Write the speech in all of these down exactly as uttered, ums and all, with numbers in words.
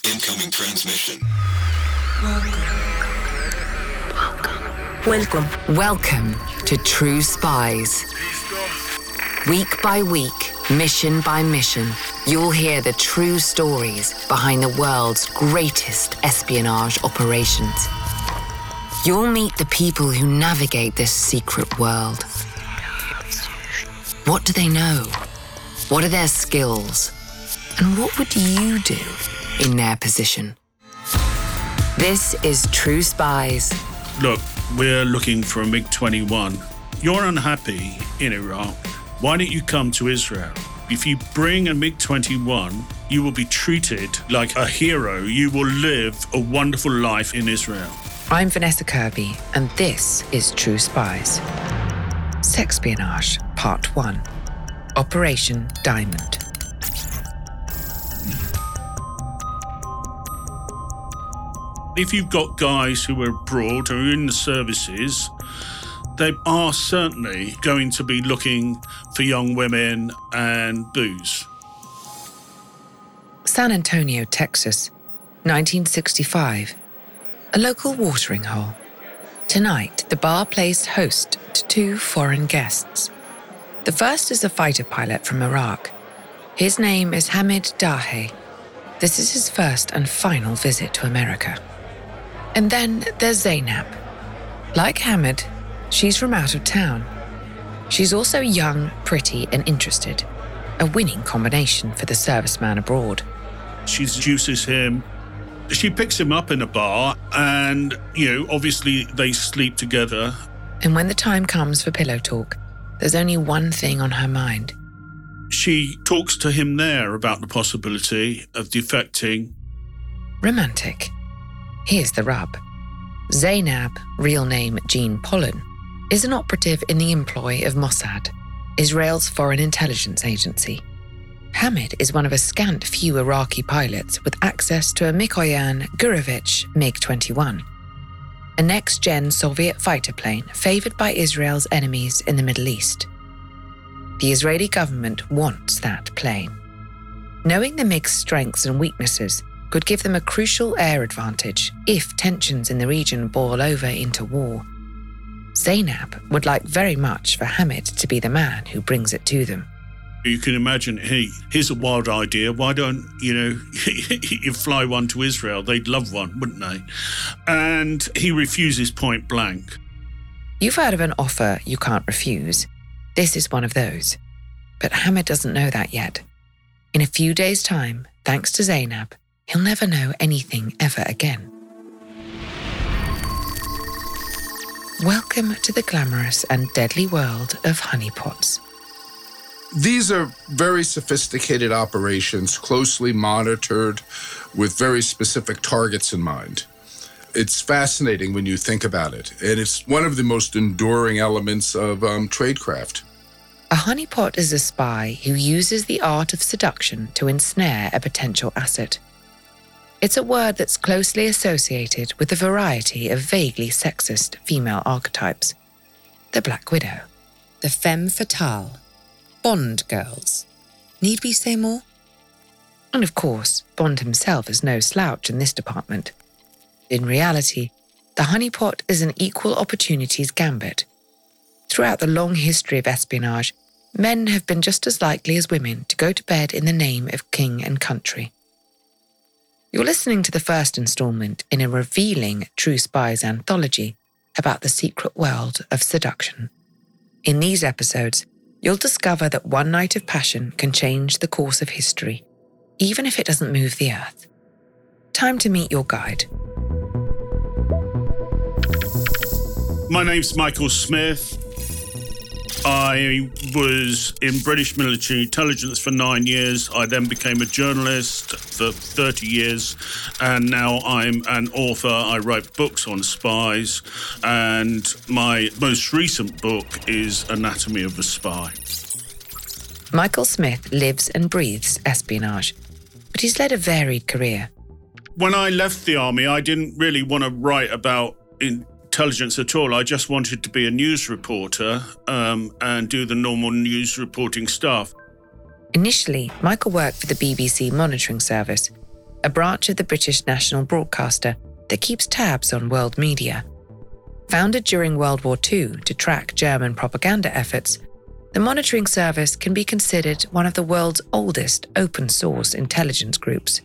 Incoming transmission. Welcome. Welcome to True Spies. Week by week, mission by mission, you'll hear the true stories behind the world's greatest espionage operations. You'll meet the people who navigate this secret world. What do they know? What are their skills? And what would you do in their position? This is True Spies. Look, we're looking for a MiG twenty-one. You're unhappy in Iraq. Why don't you come to Israel? If you bring a MiG twenty-one, you will be treated like a hero. You will live a wonderful life in Israel. I'm Vanessa Kirby, and this is True Spies. Sexpionage, Part one. Operation Diamond. If you've got guys who are abroad or in the services, they are certainly going to be looking for young women and booze. San Antonio, Texas, nineteen sixty-five. A local watering hole. Tonight, the bar plays host to two foreign guests. The first is a fighter pilot from Iraq. His name is Hamid Dahe. This is his first and final visit to America. And then there's Zainab. Like Hamid, she's from out of town. She's also young, pretty, and interested. A winning combination for the serviceman abroad. She seduces him. She picks him up in a bar and, you know, obviously they sleep together. And when the time comes for pillow talk, there's only one thing on her mind. She talks to him there about the possibility of defecting. Romantic. Here's the rub. Zainab, real name Jean Pollen, is an operative in the employ of Mossad, Israel's foreign intelligence agency. Hamid is one of a scant few Iraqi pilots with access to a Mikoyan Gurevich MiG twenty-one, a next-gen Soviet fighter plane favoured by Israel's enemies in the Middle East. The Israeli government wants that plane. Knowing the MiG's strengths and weaknesses could give them a crucial air advantage if tensions in the region boil over into war. Zainab would like very much for Hamid to be the man who brings it to them. You can imagine, hey, here's a wild idea. Why don't, you know, you fly one to Israel? They'd love one, wouldn't they? And he refuses point blank. You've heard of an offer you can't refuse. This is one of those. But Hamid doesn't know that yet. In a few days' time, thanks to Zainab, he'll never know anything ever again. Welcome to the glamorous and deadly world of honeypots. These are very sophisticated operations, closely monitored, with very specific targets in mind. It's fascinating when you think about it, and it's one of the most enduring elements of um, tradecraft. A honeypot is a spy who uses the art of seduction to ensnare a potential asset. It's a word that's closely associated with a variety of vaguely sexist female archetypes. The Black Widow, the femme fatale, Bond girls. Need we say more? And of course, Bond himself is no slouch in this department. In reality, the honeypot is an equal opportunities gambit. Throughout the long history of espionage, men have been just as likely as women to go to bed in the name of king and country. You're listening to the first installment in a revealing True Spies anthology about the secret world of seduction. In these episodes, you'll discover that one night of passion can change the course of history, even if it doesn't move the earth. Time to meet your guide. My name's Michael Smith. I was in British military intelligence for nine years. I then became a journalist for thirty years, and now I'm an author. I write books on spies, and my most recent book is Anatomy of a Spy. Michael Smith lives and breathes espionage, but he's led a varied career. When I left the army, I didn't really want to write about intelligence at all. I just wanted to be a news reporter um, and do the normal news reporting stuff. Initially, Michael worked for the B B C monitoring service, a branch of the British national broadcaster that keeps tabs on world media. Founded during World War Two to track German propaganda efforts, the monitoring service can be considered one of the world's oldest open-source intelligence groups.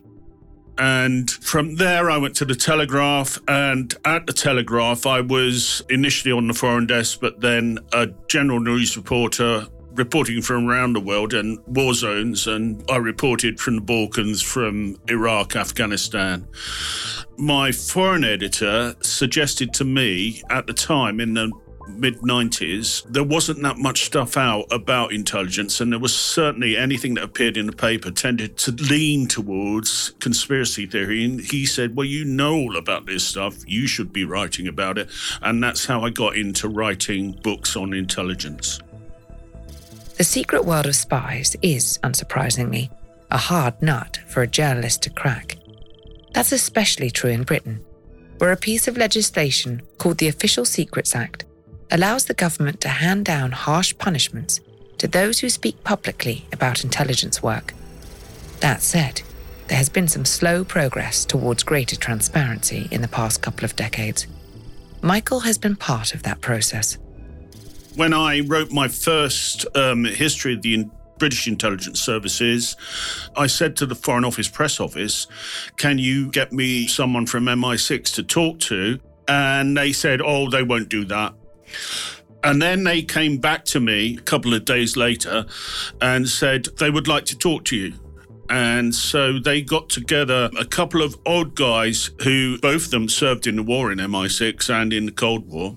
And from there, I went to the Telegraph, and at the Telegraph, I was initially on the foreign desk, but then a general news reporter reporting from around the world and war zones, and I reported from the Balkans, from Iraq, Afghanistan. My foreign editor suggested to me at the time, in the mid nineties, there wasn't that much stuff out about intelligence, and there was certainly anything that appeared in the paper tended to lean towards conspiracy theory. And he said, well, you know all about this stuff, you should be writing about it. And that's how I got into writing books on intelligence. The secret world of spies is, unsurprisingly, a hard nut for a journalist to crack. That's especially true in Britain, where a piece of legislation called the Official Secrets Act allows the government to hand down harsh punishments to those who speak publicly about intelligence work. That said, there has been some slow progress towards greater transparency in the past couple of decades. Michael has been part of that process. When I wrote my first um, history of the in- British intelligence services, I said to the Foreign Office press office, can you get me someone from M I six to talk to? And they said, oh, they won't do that. And then they came back to me a couple of days later and said they would like to talk to you. And so they got together a couple of odd guys who both of them served in the war in M I six and in the Cold War.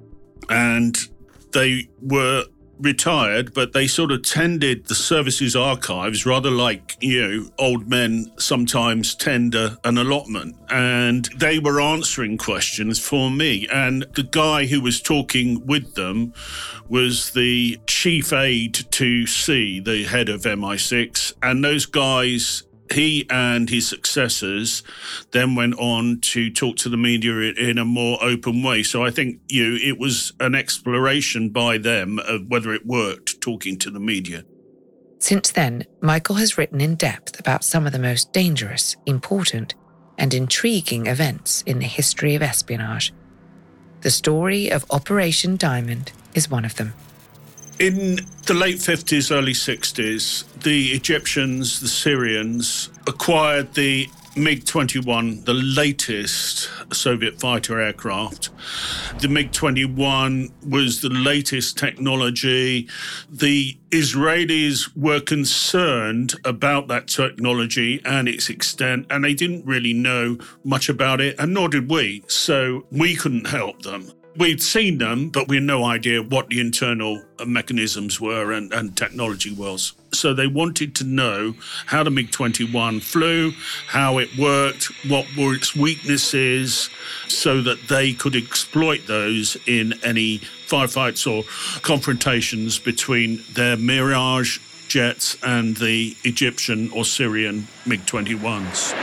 And they were retired, but they sort of tended the service's archives, rather like, you know, old men sometimes tend a, an allotment. And they were answering questions for me. And the guy who was talking with them was the chief aide to C, the head of M I six. And those guys, he and his successors, then went on to talk to the media in a more open way. So I think, you know, it was an exploration by them of whether it worked, talking to the media. Since then, Michael has written in depth about some of the most dangerous, important, and intriguing events in the history of espionage. The story of Operation Diamond is one of them. In the late fifties, early sixties, the Egyptians, the Syrians, acquired the MiG twenty-one, the latest Soviet fighter aircraft. The MiG twenty-one was the latest technology. The Israelis were concerned about that technology and its extent, and they didn't really know much about it, and nor did we, so we couldn't help them. We'd seen them, but we had no idea what the internal mechanisms were and, and technology was. So they wanted to know how the MiG twenty-one flew, how it worked, what were its weaknesses, so that they could exploit those in any firefights or confrontations between their Mirage jets and the Egyptian or Syrian MiG twenty-ones.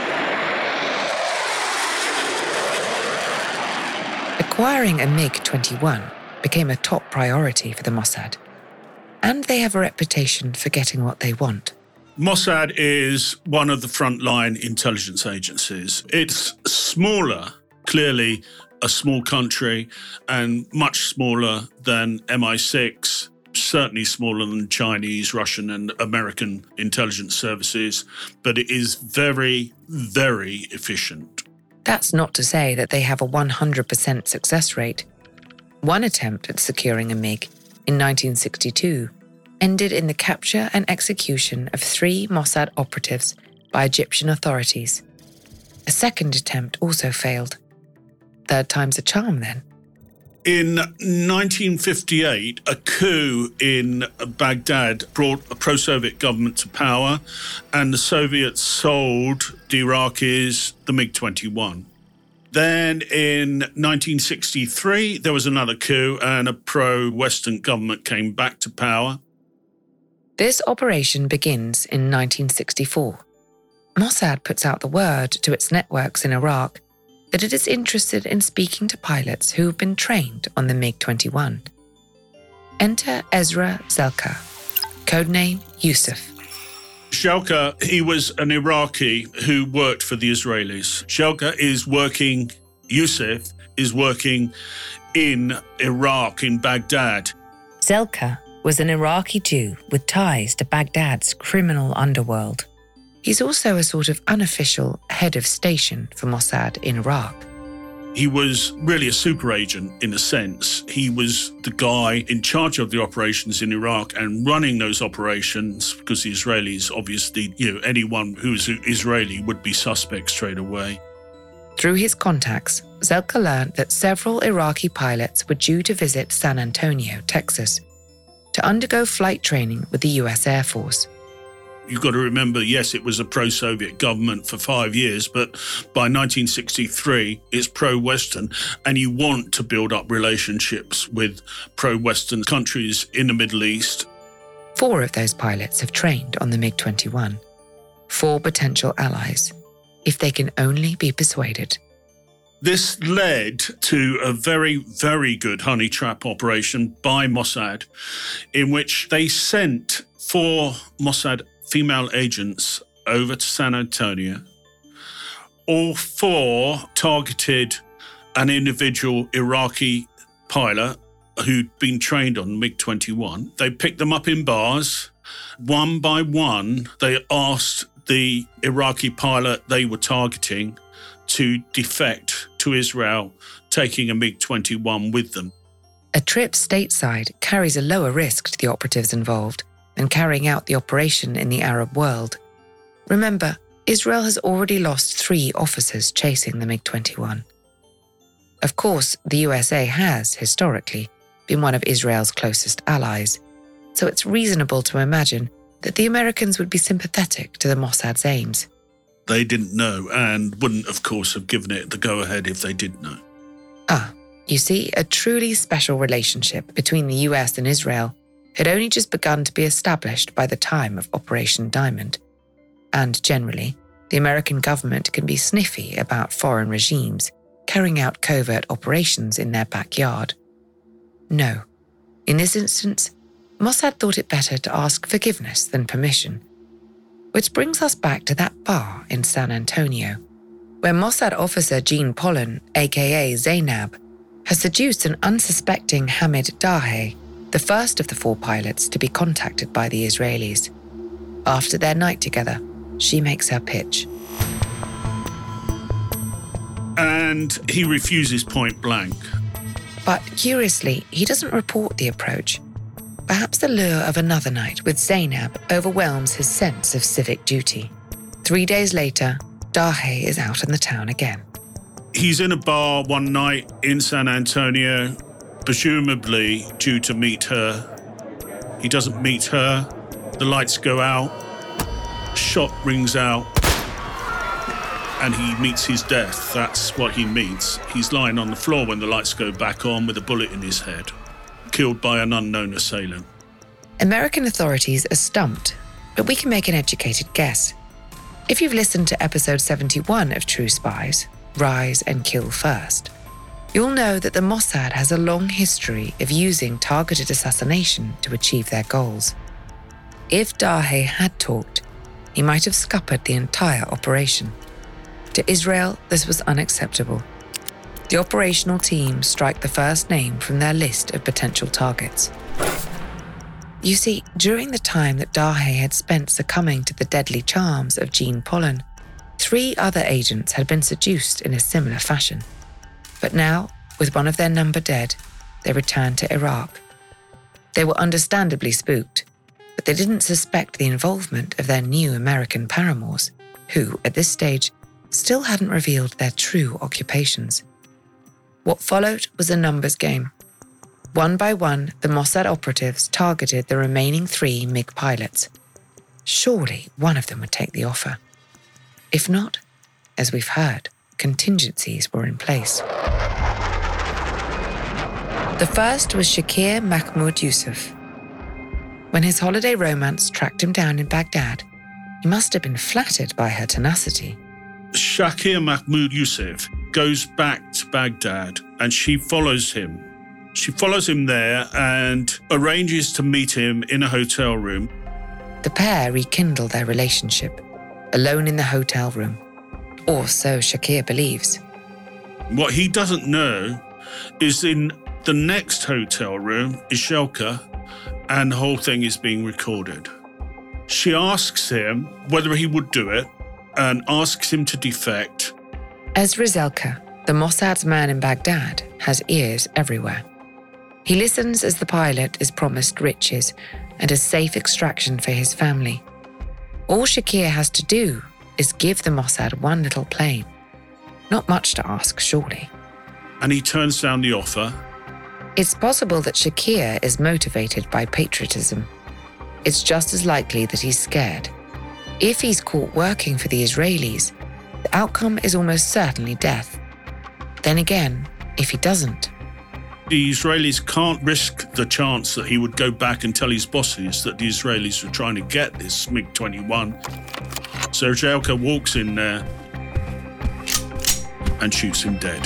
Acquiring a MiG twenty-one became a top priority for the Mossad, and they have a reputation for getting what they want. Mossad is one of the frontline intelligence agencies. It's smaller, clearly a small country, and much smaller than M I six, certainly smaller than Chinese, Russian, and American intelligence services, but it is very, very efficient. That's not to say that they have a one hundred percent success rate. One attempt at securing a MiG in nineteen sixty-two ended in the capture and execution of three Mossad operatives by Egyptian authorities. A second attempt also failed. Third time's a charm, then. In nineteen fifty-eight, a coup in Baghdad brought a pro-Soviet government to power, and the Soviets sold the Iraqis the MiG twenty-one. Then in nineteen sixty-three, there was another coup, and a pro-Western government came back to power. This operation begins in nineteen sixty-four. Mossad puts out the word to its networks in Iraq that it is interested in speaking to pilots who have been trained on the MiG twenty-one. Enter Ezra Zelka, codename Yusuf. Shalka, he was an Iraqi who worked for the Israelis. Shalka is working, Yusuf is working in Iraq, in Baghdad. Zelka was an Iraqi Jew with ties to Baghdad's criminal underworld. He's also a sort of unofficial head of station for Mossad in Iraq. He was really a super agent in a sense. He was the guy in charge of the operations in Iraq and running those operations because the Israelis, obviously, you know, anyone who's Israeli would be suspect straight away. Through his contacts, Zelka learned that several Iraqi pilots were due to visit San Antonio, Texas, to undergo flight training with the U S Air Force. You've got to remember, yes, it was a pro-Soviet government for five years, but by nineteen sixty-three, it's pro-Western, and you want to build up relationships with pro-Western countries in the Middle East. Four of those pilots have trained on the MiG twenty-one. Four potential allies, if they can only be persuaded. This led to a very, very good honey trap operation by Mossad, in which they sent four Mossad female agents over to San Antonio. All four targeted an individual Iraqi pilot who'd been trained on MiG twenty-one. They picked them up in bars. One by one, they asked the Iraqi pilot they were targeting to defect to Israel, taking a MiG twenty-one with them. A trip stateside carries a lower risk to the operatives involved than carrying out the operation in the Arab world. Remember, Israel has already lost three officers chasing the MiG twenty-one. Of course, the U S A has, historically, been one of Israel's closest allies, so it's reasonable to imagine that the Americans would be sympathetic to the Mossad's aims. They didn't know and wouldn't, of course, have given it the go-ahead if they did know. Ah, you see, a truly special relationship between the U S and Israel had only just begun to be established by the time of Operation Diamond. And generally, the American government can be sniffy about foreign regimes carrying out covert operations in their backyard. No, in this instance, Mossad thought it better to ask forgiveness than permission. Which brings us back to that bar in San Antonio, where Mossad officer Gene Pollan, aka Zainab, has seduced an unsuspecting Hamid Dahe, the first of the four pilots to be contacted by the Israelis. After their night together, she makes her pitch. And he refuses point blank. But curiously, he doesn't report the approach. Perhaps the lure of another night with Zainab overwhelms his sense of civic duty. Three days later, Dahe is out in the town again. He's in a bar one night in San Antonio, presumably due to meet her. He doesn't meet her. The lights go out. Shot rings out. And he meets his death. That's what he meets. He's lying on the floor when the lights go back on with a bullet in his head, killed by an unknown assailant. American authorities are stumped, but we can make an educated guess. If you've listened to episode seventy-one of True Spies, Rise and Kill First, you'll know that the Mossad has a long history of using targeted assassination to achieve their goals. If Dahe had talked, he might have scuppered the entire operation. To Israel, this was unacceptable. The operational team strike the first name from their list of potential targets. You see, during the time that Dahe had spent succumbing to the deadly charms of Gene Pollan, three other agents had been seduced in a similar fashion. But now, with one of their number dead, they returned to Iraq. They were understandably spooked, but they didn't suspect the involvement of their new American paramours, who, at this stage, still hadn't revealed their true occupations. What followed was a numbers game. One by one, the Mossad operatives targeted the remaining three MiG pilots. Surely one of them would take the offer. If not, as we've heard, contingencies were in place. The first was Shakir Mahmoud Yusuf. When his holiday romance tracked him down in Baghdad, he must have been flattered by her tenacity. Shakir Mahmoud Yusuf goes back to Baghdad and she follows him. She follows him there and arranges to meet him in a hotel room. The pair rekindle their relationship, alone in the hotel room. Or so Shakir believes. What he doesn't know is in the next hotel room is Shelka, and the whole thing is being recorded. She asks him whether he would do it and asks him to defect. Ezra Zelka, the Mossad's man in Baghdad, has ears everywhere. He listens as the pilot is promised riches and a safe extraction for his family. All Shakir has to do is give the Mossad one little plane. Not much to ask, surely. And he turns down the offer. It's possible that Shakir is motivated by patriotism. It's just as likely that he's scared. If he's caught working for the Israelis, the outcome is almost certainly death. Then again, if he doesn't, the Israelis can't risk the chance that he would go back and tell his bosses that the Israelis were trying to get this MiG twenty-one. So Zelka walks in there and shoots him dead.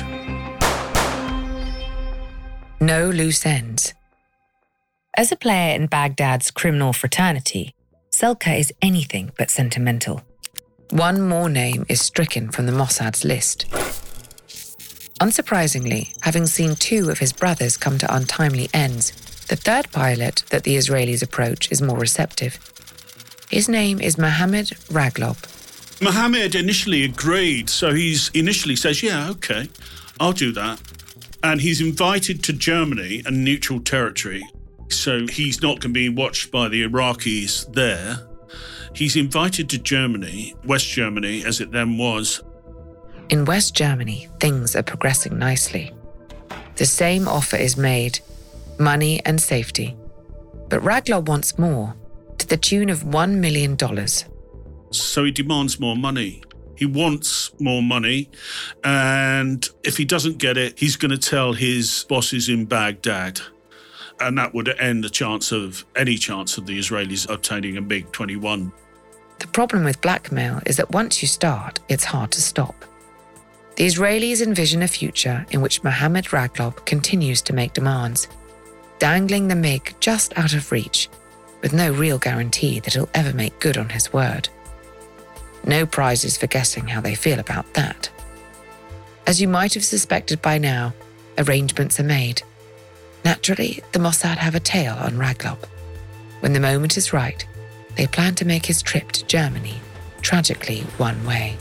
No loose ends. As a player in Baghdad's criminal fraternity, Zelka is anything but sentimental. One more name is stricken from the Mossad's list. Unsurprisingly, having seen two of his brothers come to untimely ends, the third pilot that the Israelis approach is more receptive. His name is Mohammed Raglob. Mohammed initially agreed, so he's initially says, yeah, okay, I'll do that. And he's invited to Germany, a neutral territory, so he's not going to be watched by the Iraqis there. He's invited to Germany, West Germany, as it then was. In West Germany, things are progressing nicely. The same offer is made, money and safety. But Raglob wants more, to the tune of one million dollars. So he demands more money. He wants more money, and if he doesn't get it, he's going to tell his bosses in Baghdad. And that would end the chance of any chance of the Israelis obtaining a MiG twenty-one. The problem with blackmail is that once you start, it's hard to stop. The Israelis envision a future in which Mohammed Raglob continues to make demands, dangling the MiG just out of reach, with no real guarantee that he'll ever make good on his word. No prizes for guessing how they feel about that. As you might have suspected by now, arrangements are made. Naturally, the Mossad have a tail on Raglob. When the moment is right, they plan to make his trip to Germany, tragically one way.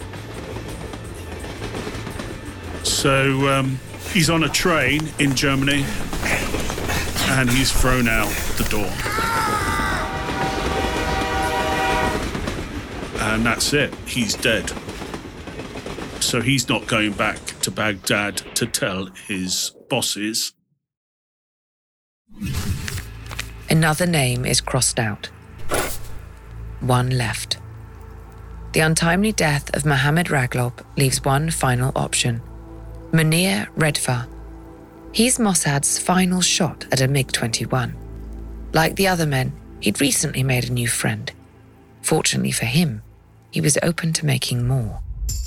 So um, he's on a train in Germany and he's thrown out the door. And that's it. He's dead. So he's not going back to Baghdad to tell his bosses. Another name is crossed out. One left. The untimely death of Mohammed Raglob leaves one final option. Munir Redfar. He's Mossad's final shot at a MiG twenty-one. Like the other men, he'd recently made a new friend. Fortunately for him, he was open to making more.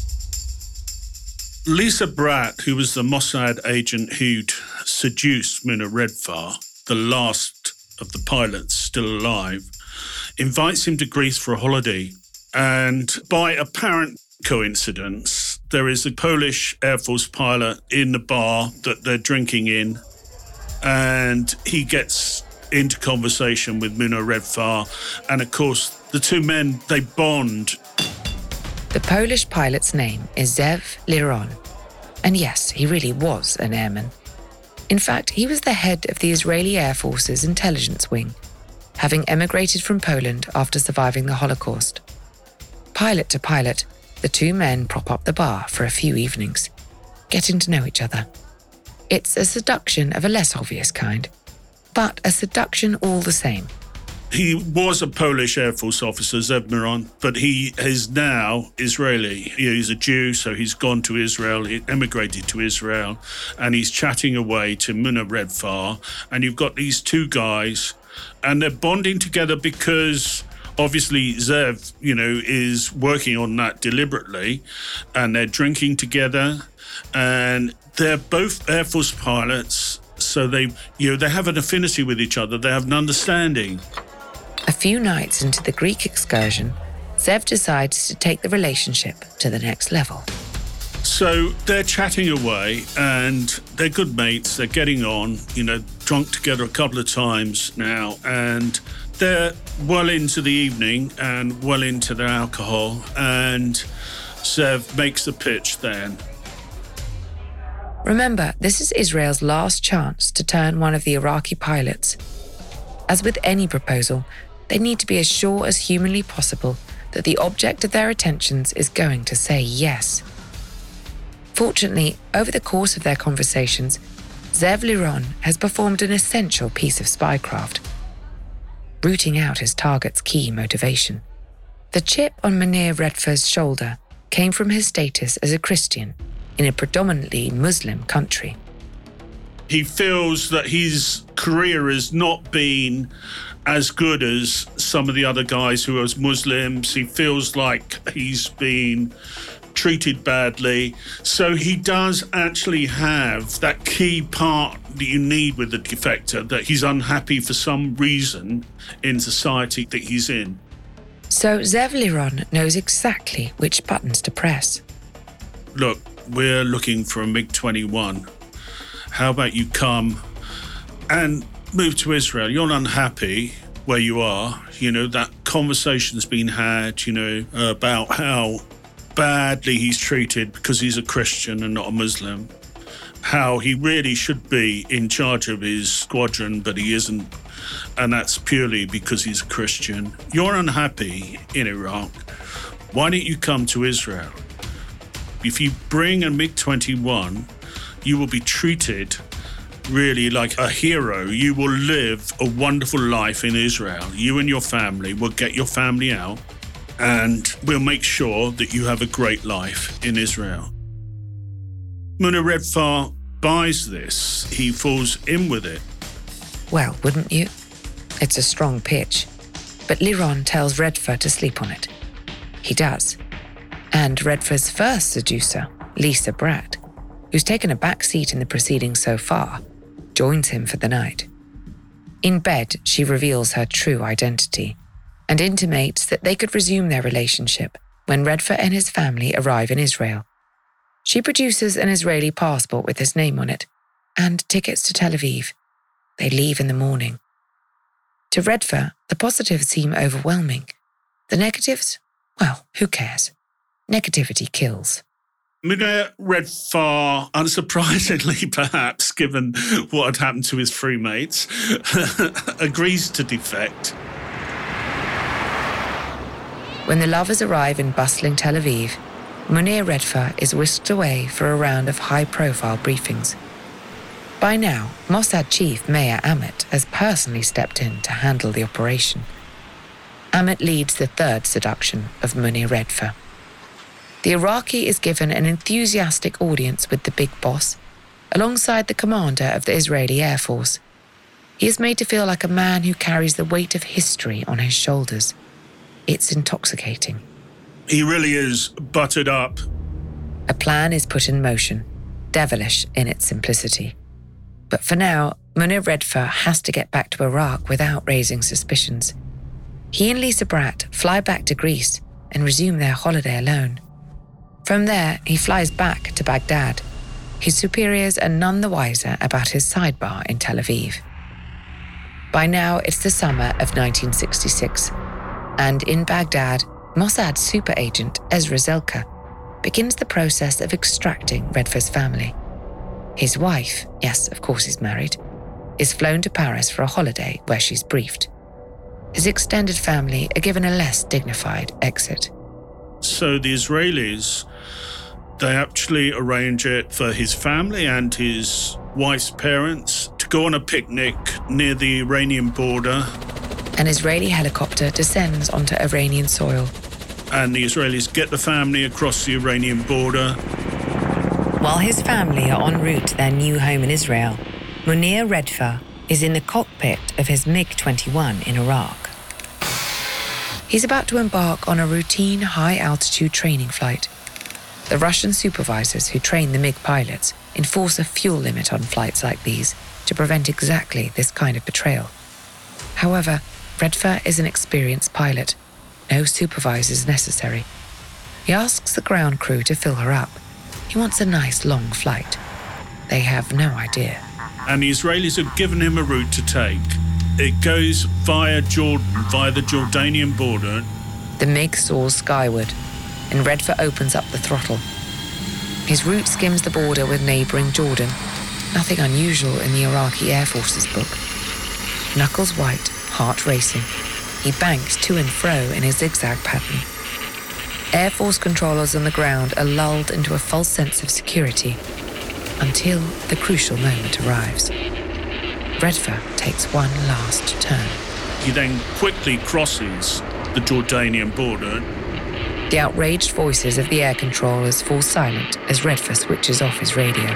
Lisa Bratt, who was the Mossad agent who'd seduced Munir Redfar, the last of the pilots still alive, invites him to Greece for a holiday. And by apparent coincidence, there is a Polish Air Force pilot in the bar that they're drinking in, and he gets into conversation with Munir Redfar. And of course, the two men, they bond. The Polish pilot's name is Zev Liron. And yes, he really was an airman. In fact, he was the head of the Israeli Air Force's intelligence wing, having emigrated from Poland after surviving the Holocaust. Pilot to pilot, the two men prop up the bar for a few evenings, getting to know each other. It's a seduction of a less obvious kind, but a seduction all the same. He was a Polish Air Force officer, Zev Miron, but he is now Israeli. He's a Jew, so he's gone to Israel, he emigrated to Israel, and he's chatting away to Munir Redfar. And you've got these two guys, and they're bonding together because obviously Zev, you know, is working on that deliberately, and they're drinking together, and they're both Air Force pilots, so they, you know, they have an affinity with each other, they have an understanding. A few nights into the Greek excursion, Zev decides to take the relationship to the next level. So they're chatting away and they're good mates. They're getting on, you know, drunk together a couple of times now. And they're well into the evening and well into their alcohol. And Zev makes the pitch then. Remember, this is Israel's last chance to turn one of the Iraqi pilots. As with any proposal, they need to be as sure as humanly possible that the object of their attentions is going to say yes. Fortunately, over the course of their conversations, Zev Liron has performed an essential piece of spycraft, rooting out his target's key motivation. The chip on Munir Redfer's shoulder came from his status as a Christian in a predominantly Muslim country. He feels that his career has not been as good as some of the other guys who are Muslims. He feels like he's been treated badly. So he does actually have that key part that you need with the defector, that he's unhappy for some reason in society that he's in. So Zev Liron knows exactly which buttons to press. Look, we're looking for a MiG twenty-one. How about you come and move to Israel? You're unhappy where you are. You know, that conversation's been had, you know, about how badly he's treated because he's a Christian and not a Muslim. How he really should be in charge of his squadron, but he isn't. And that's purely because he's a Christian. You're unhappy in Iraq. Why don't you come to Israel? If you bring a MiG twenty-one, you will be treated really like a hero. You will live a wonderful life in Israel. You and your family will get your family out, and we'll make sure that you have a great life in Israel. Munir Redfer buys this. He falls in with it. Well, wouldn't you? It's a strong pitch. But Liron tells Redfer to sleep on it. He does. And Redfer's first seducer, Lisa Bratt, who's taken a back seat in the proceedings so far, joins him for the night. In bed, she reveals her true identity and intimates that they could resume their relationship when Redfer and his family arrive in Israel. She produces an Israeli passport with his name on it and tickets to Tel Aviv. They leave in the morning. To Redfer, the positives seem overwhelming. The negatives? Well, who cares? Negativity kills. Munir Redfer, unsurprisingly perhaps, given what had happened to his three mates, agrees to defect. When the lovers arrive in bustling Tel Aviv, Munir Redfer is whisked away for a round of high-profile briefings. By now, Mossad chief Meir Amit has personally stepped in to handle the operation. Amit leads the third seduction of Munir Redfer. The Iraqi is given an enthusiastic audience with the big boss, alongside the commander of the Israeli Air Force. He is made to feel like a man who carries the weight of history on his shoulders. It's intoxicating. He really is buttered up. A plan is put in motion, devilish in its simplicity. But for now, Munir Redfer has to get back to Iraq without raising suspicions. He and Lisa Bratt fly back to Greece and resume their holiday alone. From there, he flies back to Baghdad. His superiors are none the wiser about his sidebar in Tel Aviv. By now, it's the summer of nineteen sixty-six, and in Baghdad, Mossad super agent Ezra Zelka begins the process of extracting Redfer's family. His wife, yes, of course he's married, is flown to Paris for a holiday where she's briefed. His extended family are given a less dignified exit. So the Israelis, they actually arrange it for his family and his wife's parents to go on a picnic near the Iranian border. An Israeli helicopter descends onto Iranian soil. And the Israelis get the family across the Iranian border. While his family are en route to their new home in Israel, Munir Redfer is in the cockpit of his MiG twenty-one in Iraq. He's about to embark on a routine high-altitude training flight. The Russian supervisors who train the MiG pilots enforce a fuel limit on flights like these to prevent exactly this kind of betrayal. However, Redfer is an experienced pilot. No supervisors necessary. He asks the ground crew to fill her up. He wants a nice long flight. They have no idea. And the Israelis have given him a route to take. It goes via Jordan, via the Jordanian border. The MiG soars skyward, and Redfer opens up the throttle. His route skims the border with neighbouring Jordan. Nothing unusual in the Iraqi Air Force's book. Knuckles white, heart racing. He banks to and fro in a zigzag pattern. Air Force controllers on the ground are lulled into a false sense of security until the crucial moment arrives. Redfer takes one last turn. He then quickly crosses the Jordanian border. The outraged voices of the air controllers fall silent as Redfer switches off his radio.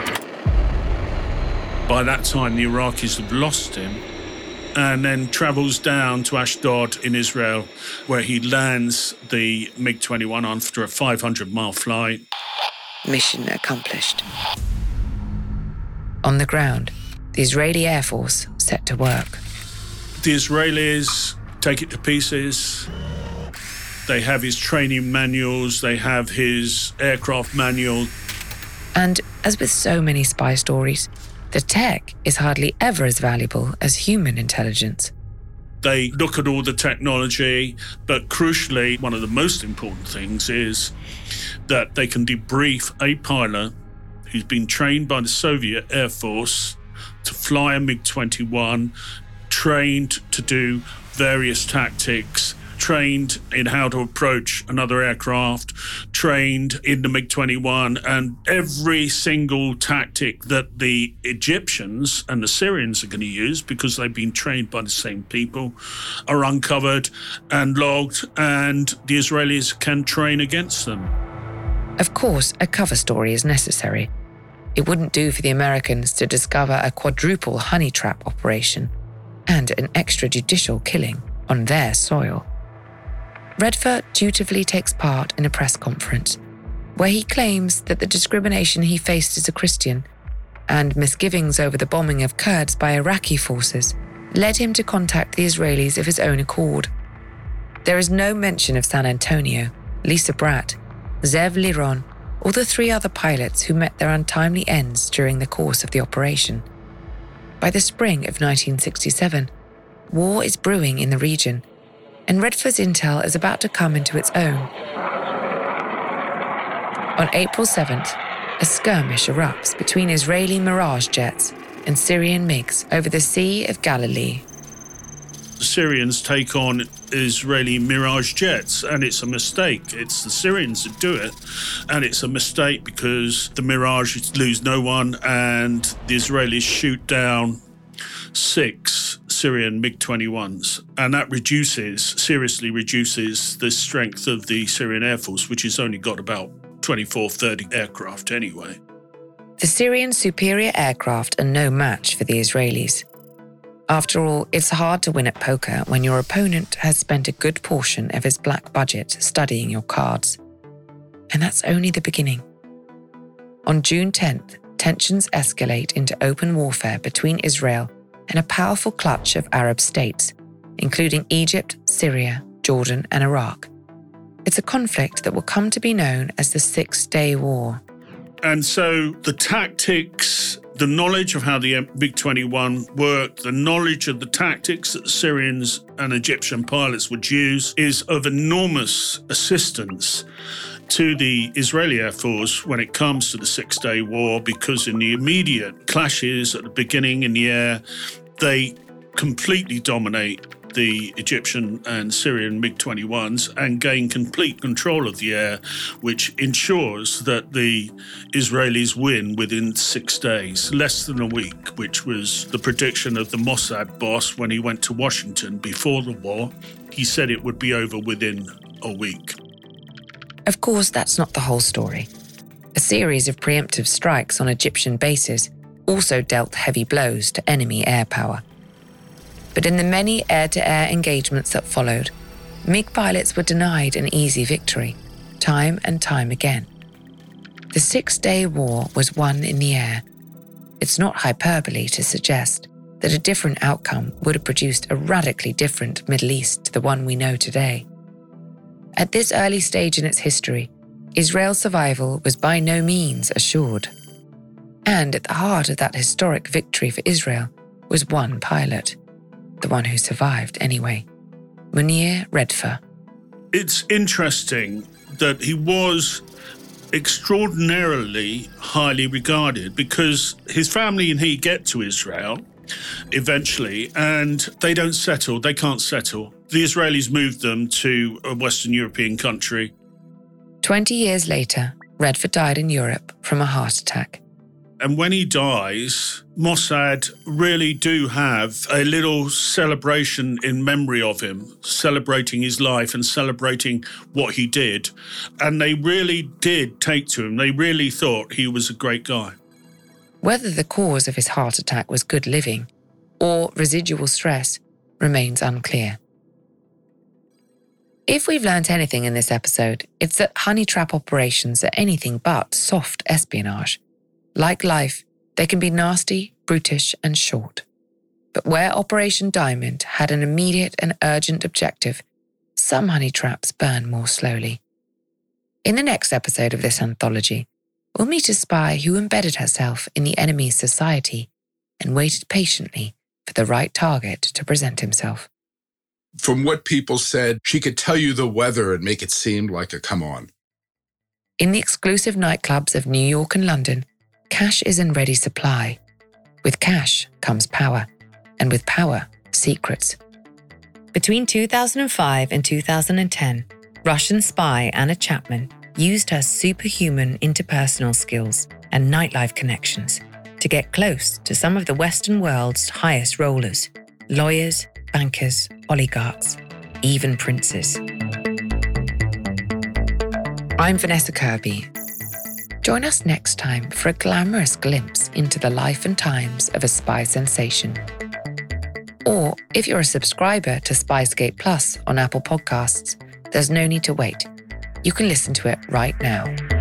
By that time, the Iraqis have lost him, and then travels down to Ashdod in Israel, where he lands the MiG twenty-one after a five hundred mile flight. Mission accomplished. On the ground, the Israeli Air Force set to work. The Israelis take it to pieces. They have his training manuals, they have his aircraft manual. And as with so many spy stories, the tech is hardly ever as valuable as human intelligence. They look at all the technology, but crucially, one of the most important things is that they can debrief a pilot who's been trained by the Soviet Air Force to fly a MiG twenty-one, trained to do various tactics, trained in how to approach another aircraft, trained in the MiG twenty-one, and every single tactic that the Egyptians and the Syrians are going to use, because they've been trained by the same people, are uncovered and logged, and the Israelis can train against them. Of course, a cover story is necessary. It wouldn't do for the Americans to discover a quadruple honey trap operation and an extrajudicial killing on their soil. Redfer dutifully takes part in a press conference where he claims that the discrimination he faced as a Christian and misgivings over the bombing of Kurds by Iraqi forces led him to contact the Israelis of his own accord. There is no mention of San Antonio, Lisa Bratt, Zev Liron, or the three other pilots who met their untimely ends during the course of the operation. By the spring of nineteen sixty-seven, war is brewing in the region, and Redfer's intel is about to come into its own. On April seventh, a skirmish erupts between Israeli Mirage jets and Syrian MiGs over the Sea of Galilee. The Syrians take on Israeli Mirage jets, and it's a mistake. It's the Syrians that do it, and it's a mistake because the Mirage lose no one, and the Israelis shoot down six Syrian MiG twenty-ones, and that reduces, seriously reduces the strength of the Syrian Air Force, which has only got about twenty-four, thirty aircraft anyway. The Syrian superior aircraft are no match for the Israelis. After all, it's hard to win at poker when your opponent has spent a good portion of his black budget studying your cards. And that's only the beginning. On June tenth, tensions escalate into open warfare between Israel and a powerful clutch of Arab states, including Egypt, Syria, Jordan, and Iraq. It's a conflict that will come to be known as the Six-Day War. And so the tactics, the knowledge of how the MiG twenty-one worked, the knowledge of the tactics that the Syrians and Egyptian pilots would use is of enormous assistance to the Israeli Air Force when it comes to the Six-Day War, because in the immediate clashes at the beginning in the air, they completely dominate the Egyptian and Syrian MiG twenty-ones and gain complete control of the air, which ensures that the Israelis win within six days, less than a week, which was the prediction of the Mossad boss when he went to Washington before the war. He said it would be over within a week. Of course, that's not the whole story. A series of preemptive strikes on Egyptian bases also dealt heavy blows to enemy air power. But in the many air-to-air engagements that followed, MiG pilots were denied an easy victory, time and time again. The Six-Day War was won in the air. It's not hyperbole to suggest that a different outcome would have produced a radically different Middle East to the one we know today. At this early stage in its history, Israel's survival was by no means assured. And at the heart of that historic victory for Israel was one pilot, the one who survived anyway, Munir Redfer. It's interesting that he was extraordinarily highly regarded because his family and he get to Israel eventually and they don't settle, they can't settle. The Israelis moved them to a Western European country. Twenty years later, Redfer died in Europe from a heart attack. And when he dies, Mossad really do have a little celebration in memory of him, celebrating his life and celebrating what he did. And they really did take to him. They really thought he was a great guy. Whether the cause of his heart attack was good living or residual stress remains unclear. If we've learnt anything in this episode, it's that honey trap operations are anything but soft espionage. Like life, they can be nasty, brutish, and short. But where Operation Diamond had an immediate and urgent objective, some honey traps burn more slowly. In the next episode of this anthology, we'll meet a spy who embedded herself in the enemy's society and waited patiently for the right target to present himself. From what people said, she could tell you the weather and make it seem like a come on. In the exclusive nightclubs of New York and London, cash is in ready supply. With cash comes power, and with power, secrets. Between two thousand five and two thousand ten, Russian spy Anna Chapman used her superhuman interpersonal skills and nightlife connections to get close to some of the Western world's highest rollers, lawyers, bankers, oligarchs, even princes. I'm Vanessa Kirby. Join us next time for a glamorous glimpse into the life and times of a spy sensation. Or if you're a subscriber to Spyscape Plus on Apple Podcasts, there's no need to wait. You can listen to it right now.